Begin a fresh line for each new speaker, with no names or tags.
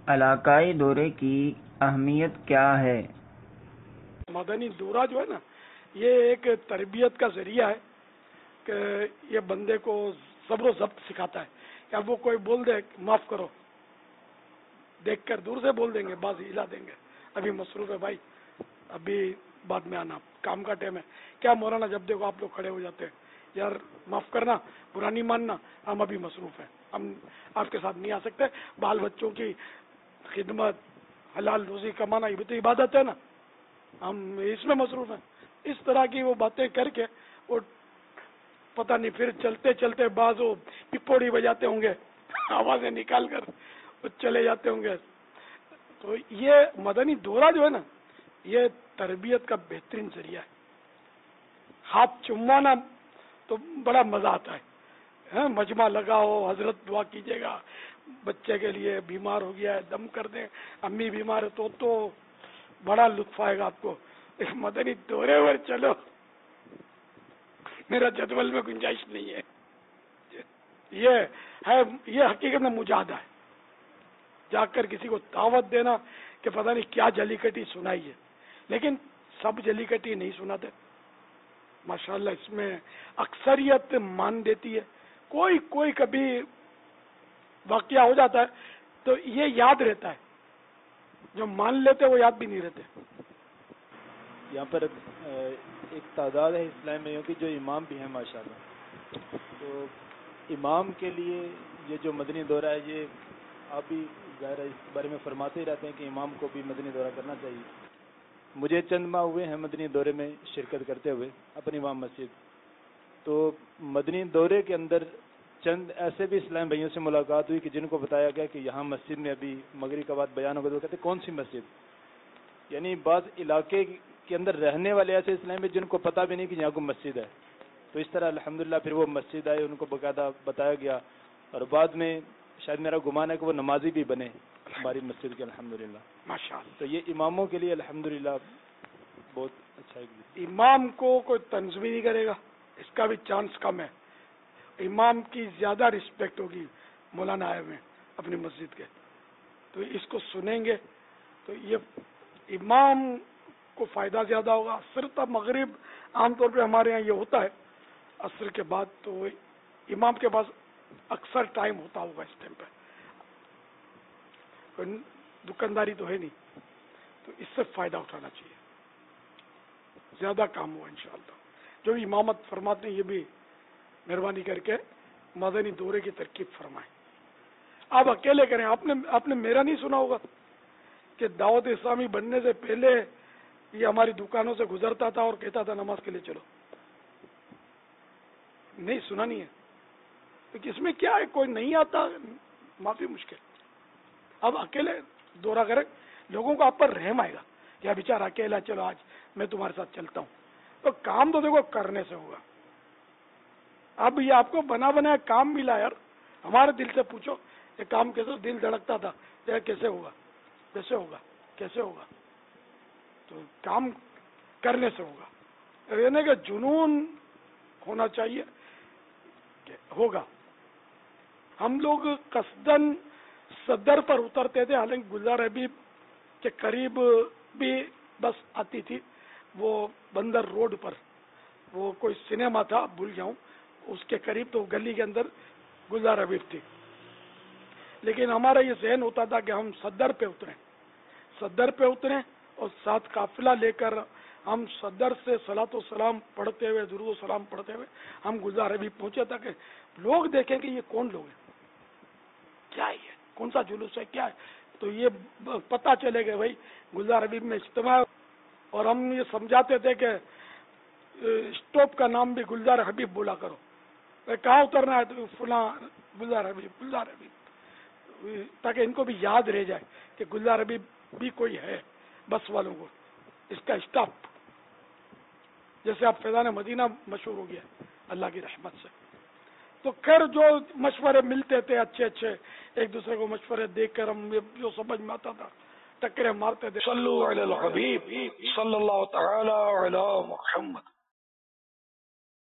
علاقائی دورے کی اہمیت کیا ہے؟
مدنی دورہ جو ہے نا، یہ ایک تربیت کا ذریعہ ہے کہ یہ بندے کو صبر و ضبط سکھاتا ہے کہ اب وہ کوئی بول دے معاف کرو، دیکھ کر دور سے بول دیں گے، باز ہلا دیں گے، ابھی مصروف ہے بھائی، ابھی بعد میں آنا، کام کا ٹائم ہے. کیا مولانا جب دیکھو آپ لوگ کھڑے ہو جاتے ہیں، یار معاف کرنا، برا نہیں ماننا، ہم ابھی مصروف ہیں، ہم آپ کے ساتھ نہیں آ سکتے، بال بچوں کی خدمت، حلال روزی کمانا، یہ بھی تو عبادت ہے نا، ہم اس میں مصروف ہیں. اس طرح کی وہ باتیں کر کے وہ پتہ نہیں پھر چلتے چلتے بعض وہ پپوڑی بجاتے ہوں گے، آوازیں نکال کر وہ چلے جاتے ہوں گے. تو یہ مدنی دورہ جو ہے نا، یہ تربیت کا بہترین ذریعہ ہے. ہاتھ چمانا تو بڑا مزہ آتا ہے، مجمع لگا ہو، حضرت دعا کیجیے گا بچے کے لیے، بیمار ہو گیا ہے دم کر دیں، امی بیمار ہے تو بڑا لطف آئے گا آپ کو. ایک مدنی دورے پر چلو، میرا جدول میں گنجائش نہیں ہے. یہ حقیقت میں مجاہدہ ہے، جا کر کسی کو دعوت دینا کہ پتہ نہیں کیا جلی کٹی سنائی ہے، لیکن سب جلی کٹی نہیں سناتے. ماشاءاللہ اس میں اکثریت مان دیتی ہے، کوئی کبھی واقعہ ہو جاتا ہے تو یہ یاد رہتا ہے، جو مان لیتے وہ یاد بھی نہیں رہتے.
یہاں پر ایک تعداد ہے اسلامیوں کی جو امام بھی ہیں ماشاءاللہ، تو امام کے لیے یہ جو مدنی دورہ ہے، یہ آپ بھی ظاہر ہے اس بارے میں فرماتے ہی رہتے ہیں کہ امام کو بھی مدنی دورہ کرنا چاہیے. مجھے چند ماہ ہوئے ہیں مدنی دورے میں شرکت کرتے ہوئے اپنی امام مسجد. تو مدنی دورے کے اندر چند ایسے بھی اسلام بھائیوں سے ملاقات ہوئی کہ جن کو بتایا گیا کہ یہاں مسجد میں ابھی مغرب کا بعد بیان ہوگا، تو کہتے کون سی مسجد؟ یعنی بعض علاقے کے اندر رہنے والے ایسے اسلام بھائی جن کو پتہ بھی نہیں کہ یہاں کو مسجد ہے. تو اس طرح الحمدللہ پھر وہ مسجد آئے، ان کو باقاعدہ بتایا گیا، اور بعد میں شاید میرا گمان ہے کہ وہ نمازی بھی بنے ہماری مسجد کے الحمدللہ
ماشاءاللہ.
تو یہ اماموں کے لیے الحمدللہ بہت اچھا ہے.
امام کو کوئی طنز بھی نہیں کرے گا، اس کا بھی چانس کم ہے. امام کی زیادہ رسپیکٹ ہوگی، مولانا آئے ہوئے اپنی مسجد کے، تو اس کو سنیں گے تو یہ امام کو فائدہ زیادہ ہوگا. صرف مغرب عام طور پہ ہمارے یہاں یہ ہوتا ہے، عصر کے بعد تو امام کے پاس اکثر ٹائم ہوتا ہوگا، اس ٹائم پہ کوئی دکانداری تو ہے نہیں، تو اس سے فائدہ اٹھانا چاہیے، زیادہ کام ہوا انشاءاللہ. جو بھی امامت فرماتے ہیں یہ بھی مہربانی کر کے مدنی دورے کی ترکیب فرمائیں. آپ اکیلے کریں. آپ نے میرا نہیں سنا ہوگا کہ دعوت اسلامی بننے سے پہلے یہ ہماری دکانوں سے گزرتا تھا اور کہتا تھا نماز کے لیے چلو. نہیں سنا نہیں ہے تو کس میں کیا ہے، کوئی نہیں آتا معافی مشکل. اب اکیلے دورہ کریں، لوگوں کو آپ پر رحم آئے گا کہ بیچارہ اکیلا، چلو آج میں تمہارے ساتھ چلتا ہوں. تو کام تو دیکھو کرنے سے ہوگا. اب یہ آپ کو بنا بنایا کام ملا یار، ہمارے دل سے پوچھو یہ کام کیسے، دل دھڑکتا تھا یہ کیسے ہوگا، کیسے ہوگا، کیسے ہوگا. تو کام کرنے سے ہوگا، یعنی کہ جنون ہونا چاہیے کہ ہوگا. ہم لوگ قصدن صدر پر اترتے تھے، حالانکہ گلزار حبیب کے قریب بھی بس آتی تھی، وہ بندر روڈ پر وہ کوئی سنیما تھا بھول جاؤں، اس کے قریب تو گلی کے اندر گلزار حبیب تھی. لیکن ہمارا یہ ذہن ہوتا تھا کہ ہم صدر پہ اتریں اور ساتھ قافلہ لے کر ہم صدر سے صلاۃ و سلام پڑھتے ہوئے، درود و سلام پڑھتے ہوئے ہم گلزار حبیب پہنچے تھا کہ لوگ دیکھیں کہ یہ کون لوگ ہیں، کیا ہے، کون سا جلوس ہے، کیا ہے. تو یہ پتہ چلے گا بھائی گلزار حبیب میں اجتماع. اور ہم یہ سمجھاتے تھے کہ اسٹاپ کا نام بھی گلزار حبیب بولا کرو، کہاں اترنا ہے تو فلاں گلزار حبیب، تاکہ ان کو بھی یاد رہ جائے کہ گلزار حبیب بھی کوئی ہے بس والوں کو، اس کا اسٹاپ. جیسے آپ فیضان مدینہ مشہور ہو گیا اللہ کی رحمت سے. تو خیر جو مشورے ملتے تھے اچھے ایک دوسرے کو مشورے دے کر ہم جو سمجھ میں آتا تھا ٹکرے مارتے تھے.
صلو علی الحبیب صلی اللہ تعالی علی محمد.